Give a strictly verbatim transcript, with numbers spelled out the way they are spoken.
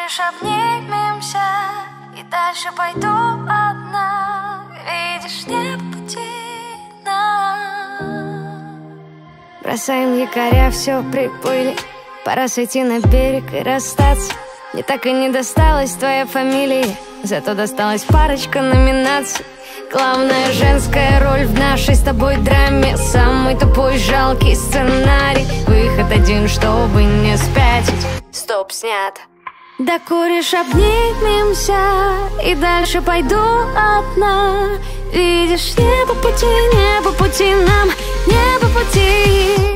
Докуришь, обнимемся, и дальше пойду одна. Видишь, не по пути нам. Бросаем якоря, все приплыли. Пора сойти на берег и расстаться. Мне так и не досталась твоя фамилия, зато досталась парочка номинаций. Главная женская роль в нашей с тобой драме. Самый тупой, жалкий сценарий. Выход один, чтобы не спятить. Стоп, снято. Докуришь, обнимемся, и дальше пойду одна. Видишь, не по пути, не по пути нам, не по пути.